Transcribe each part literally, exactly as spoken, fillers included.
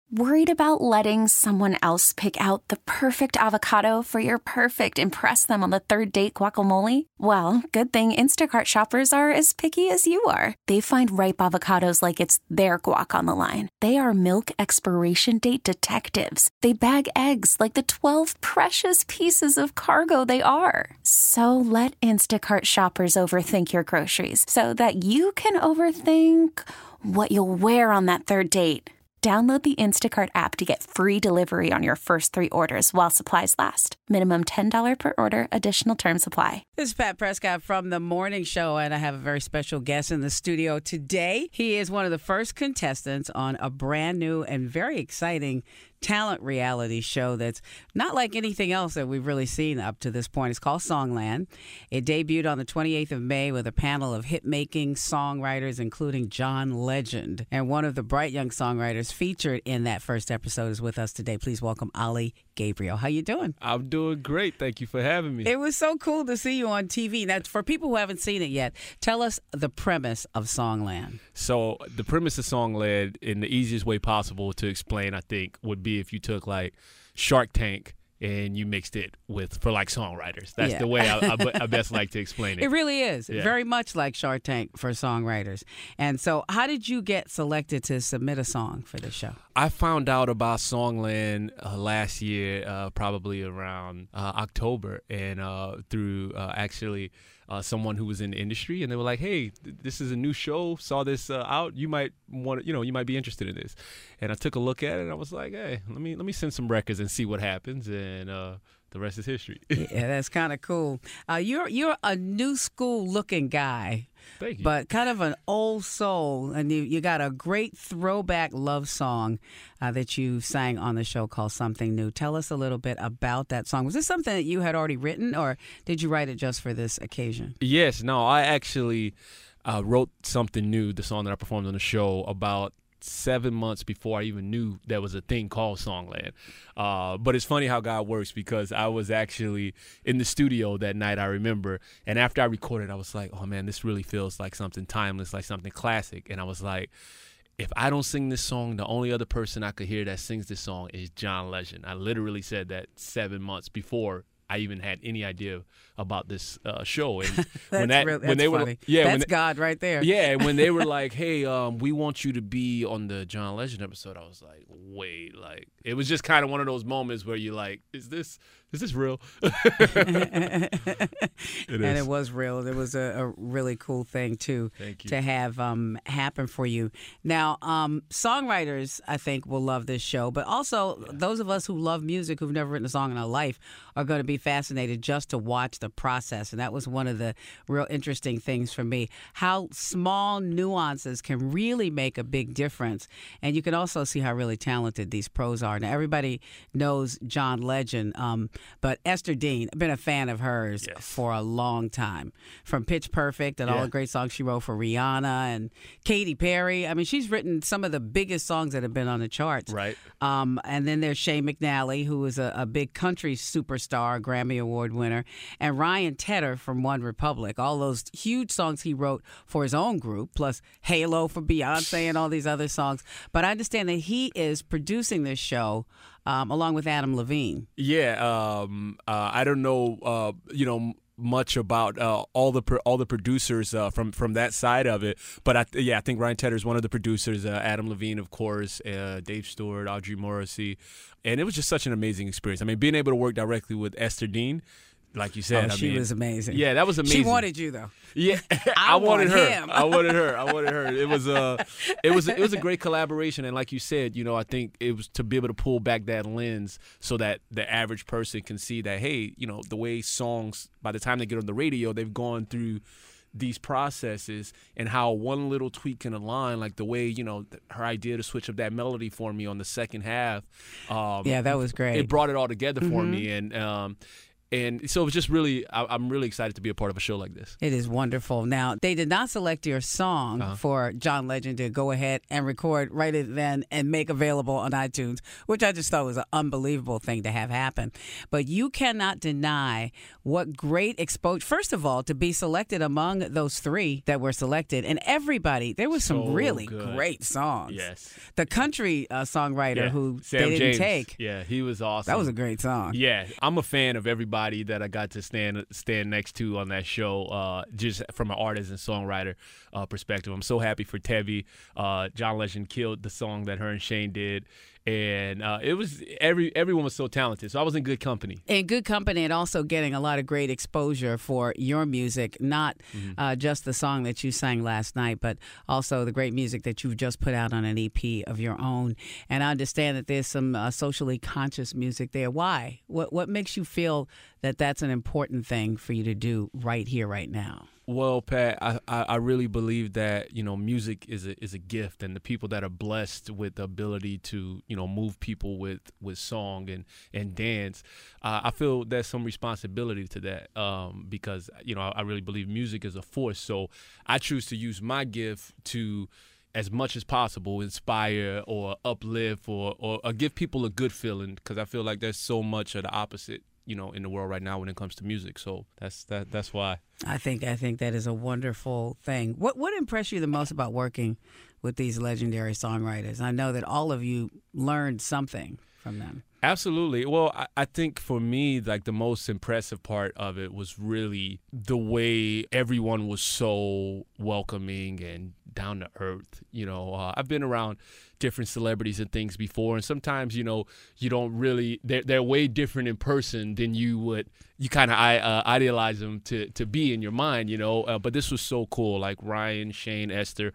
Worried about letting someone else pick out the perfect avocado for your perfect impress them on the third date guacamole? Well, good thing Instacart shoppers are as picky as you are. They find ripe avocados like it's their guac on the line. They are milk expiration date detectives. They bag eggs like the twelve precious pieces of cargo they are. So let Instacart shoppers overthink your groceries so that you can overthink what you'll wear on that third date. Download the Instacart app to get free delivery on your first three orders while supplies last. Minimum ten dollars per order. Additional terms apply. This is Pat Prescott from The Morning Show, and I have a very special guest in the studio today. He is one of the first contestants on a brand new and very exciting talent reality show that's not like anything else that we've really seen up to this point. It's called Songland. It debuted on the twenty-eighth of May with a panel of hit-making songwriters, including John Legend. And one of the bright young songwriters featured in that first episode is with us today. Please welcome Ali Gabriel. How you doing? I'm doing great. Thank you for having me. It was so cool to see you on T V. Now, for people who haven't seen it yet, tell us the premise of Songland. So the premise of Songland, in the easiest way possible to explain, I think, would be if you took like Shark Tank and you mixed it with for like songwriters. That's Yeah. the way I, I, I best like to explain it. It really is. Yeah. Very much like Shark Tank for songwriters. And so how did you get selected to submit a song for the show? I found out about Songland uh, last year, uh, probably around uh, October, and uh, through uh, actually uh, someone who was in the industry, and they were like, "Hey, th- this is a new show. Saw this uh, out. You might want, you know, you might be interested in this." And I took a look at it, and I was like, "Hey, let me let me send some records and see what happens." And uh, the rest is history. Yeah, that's kind of cool. Uh, you're you're a new school looking guy. Thank you. But kind of an old soul, and you, you got a great throwback love song uh, that you sang on the show called Something New. Tell us a little bit about that song. Was this something that you had already written, or did you write it just for this occasion? Yes, no, I actually uh, wrote Something New, the song that I performed on the show, about seven months before I even knew there was a thing called Songland. Uh, but it's funny how God works, because I was actually in the studio that night, I remember, and after I recorded, I was like, oh man, this really feels like something timeless, like something classic. And I was like, if I don't sing this song, the only other person I could hear that sings this song is John Legend. I literally said that seven months before I even had any idea about this uh, show. And when that, real, that's when they funny. were, yeah, that's when they, God right there. Yeah, and when they were like, "Hey, um, we want you to be on the John Legend episode," I was like, "Wait!" Like, it was just kind of one of those moments where you're like, "Is this is this real?" it And is. it was real. It was a, a really cool thing too Thank you. to have um, happen for you. Now, um, songwriters, I think, will love this show, but also yeah. those of us who love music, who've never written a song in our life, are going to be fascinated just to watch the process. And that was one of the real interesting things for me, how small nuances can really make a big difference. And you can also see how really talented these pros are. Now, everybody knows John Legend, um, but Esther Dean, I've been a fan of hers yes. for a long time. From Pitch Perfect and yeah. all the great songs she wrote for Rihanna and Katy Perry. I mean, she's written some of the biggest songs that have been on the charts. Right. Um, and then there's Shane McNally, who is a, a big country superstar, Grammy Award winner, and Ryan Tedder from One Republic. All those huge songs he wrote for his own group, plus Halo for Beyonce and all these other songs. But I understand that he is producing this show um, along with Adam Levine. Yeah, um, uh, I don't know, uh, you know, much about uh, all the pro- all the producers uh, from from that side of it, but I th- yeah, I think Ryan Tedder is one of the producers. Uh, Adam Levine, of course, uh, Dave Stewart, Audrey Morrissey, and it was just such an amazing experience. I mean, being able to work directly with Esther Dean. Like you said, oh, I she mean, was amazing. Yeah, that was amazing. She wanted you though. Yeah, I, I wanted want her. him. I wanted her. I wanted her. It was a, it was, a, it was a great collaboration, and like you said, you know, I think it was to be able to pull back that lens so that the average person can see that, hey, you know, the way songs, by the time they get on the radio, they've gone through these processes, and how one little tweak can align, like the way, you know, her idea to switch up that melody for me on the second half. Um, yeah, that was great. It brought it all together for mm-hmm. me, and. Um, And so it was just really, I, I'm really excited to be a part of a show like this. It is wonderful. Now, they did not select your song uh-huh. for John Legend to go ahead and record right then and make available on iTunes, which I just thought was an unbelievable thing to have happen. But you cannot deny what great exposure, first of all, to be selected among those three that were selected. And everybody, there was some so really good. great songs. Yes. The country uh, songwriter yeah. who Sam they didn't James. take. Yeah, he was awesome. That was a great song. Yeah, I'm a fan of everybody that I got to stand stand next to on that show, uh, just from an artist and songwriter uh, perspective. I'm so happy for Tevi. Uh, John Legend killed the song that her and Shane did. And uh, it was every everyone was so talented. So I was in good company. In good company, and also getting a lot of great exposure for your music, not mm-hmm. uh, just the song that you sang last night, but also the great music that you've just put out on an E P of your own. And I understand that there's some uh, socially conscious music there. Why? What what makes you feel that that's an important thing for you to do right here, right now? Well, Pat, I, I really believe that, you know, music is a is a gift, and the people that are blessed with the ability to, you know, move people with, with song and, and dance, uh, I feel there's some responsibility to that um, because, you know, I, I really believe music is a force. So I choose to use my gift to, as much as possible, inspire or uplift or, or, or give people a good feeling, because I feel like there's so much of the opposite, you know, in the world right now when it comes to music. So that's that. That's why. I think I think that is a wonderful thing. What what impressed you the most about working with these legendary songwriters? I know that all of you learned something from them. Absolutely. Well, I, I think for me, like the most impressive part of it was really the way everyone was so welcoming and down to earth. You know, uh, I've been around different celebrities and things before, and sometimes, you know, you don't really, they're, they're way different in person than you would, you kind of uh, idealize them to, to be in your mind, you know, uh, but this was so cool, like Ryan, Shane, Esther,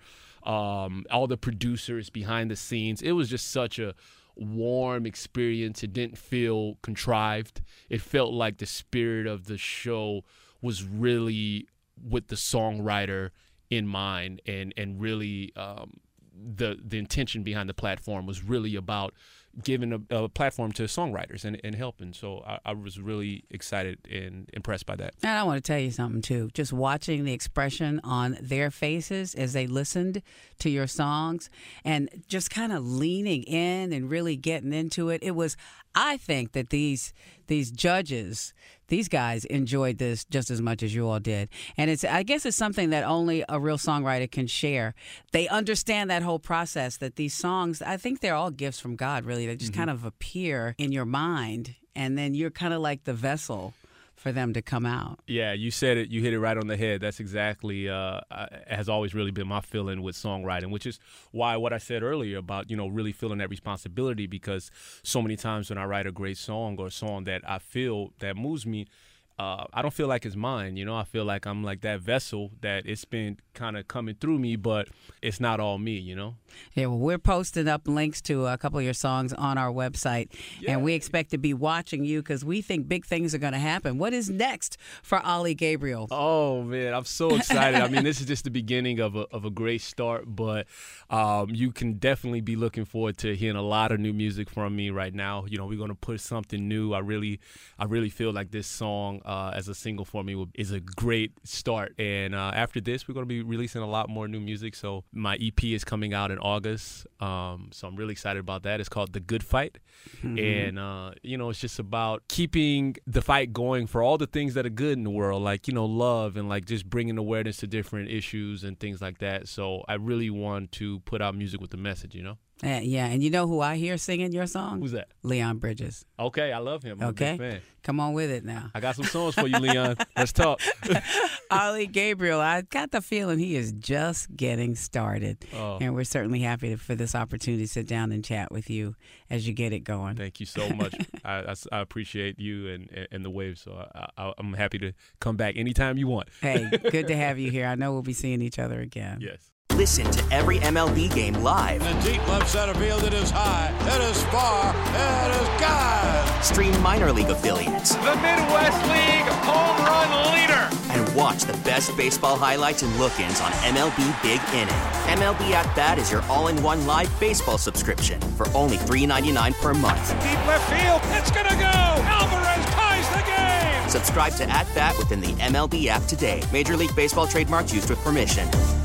um, all the producers behind the scenes. It was just such a warm experience. It didn't feel contrived. It felt like the spirit of the show was really with the songwriter in mind, and and really um, the the intention behind the platform was really about giving a, a platform to songwriters and, and helping. So I, I was really excited and impressed by that. And I want to tell you something, too. Just watching the expression on their faces as they listened to your songs and just kind of leaning in and really getting into it. It was, I think that these these judges, these guys enjoyed this just as much as you all did. And it's, I guess it's something that only a real songwriter can share. They understand that whole process, that these songs, I think they're all gifts from God, really. They just mm-hmm. kind of appear in your mind, and then you're kind of like the vessel for them to come out. Yeah, you said it. You hit it right on the head. That's exactly uh, has always really been my feeling with songwriting, which is why what I said earlier about, you know, really feeling that responsibility, because so many times when I write a great song or a song that I feel that moves me, Uh, I don't feel like it's mine, you know. I feel like I'm like that vessel that it's been kind of coming through me, but it's not all me, you know. Yeah, well, we're posting up links to a couple of your songs on our website, yeah. and we expect to be watching you because we think big things are going to happen. What is next for Ali Gabriel? Oh, man, I'm so excited. I mean, this is just the beginning of a, of a great start, but um, you can definitely be looking forward to hearing a lot of new music from me right now. You know, we're going to put something new. I really, I really feel like this song, Uh, as a single for me is a great start. And uh, after this, we're going to be releasing a lot more new music. So my E P is coming out in August. Um, so I'm really excited about that. It's called The Good Fight. Mm-hmm. And, uh, you know, it's just about keeping the fight going for all the things that are good in the world, like, you know, love and like just bringing awareness to different issues and things like that. So I really want to put out music with a message, you know? Uh, yeah, and you know who I hear singing your song? Who's that? Leon Bridges. Okay, I love him. I'm okay, a big fan. Come on with it now. I got some songs for you, Leon. Let's talk. Ali Gabriel, I got the feeling he is just getting started. Oh. And we're certainly happy to, for this opportunity to sit down and chat with you as you get it going. Thank you so much. I, I, I appreciate you and, and the wave, so I, I, I'm happy to come back anytime you want. Hey, good to have you here. I know we'll be seeing each other again. Yes. Listen to every M L B game live. In the deep left center field, it is high, it is far, it is gone. Stream minor league affiliates. The Midwest League home run leader. And watch the best baseball highlights and look-ins on M L B Big Inning. M L B At Bat is your all-in-one live baseball subscription for only three ninety-nine per month. Deep left field, it's gonna go. Alvarez ties the game. Subscribe to At Bat within the M L B app today. Major League Baseball trademarks used with permission.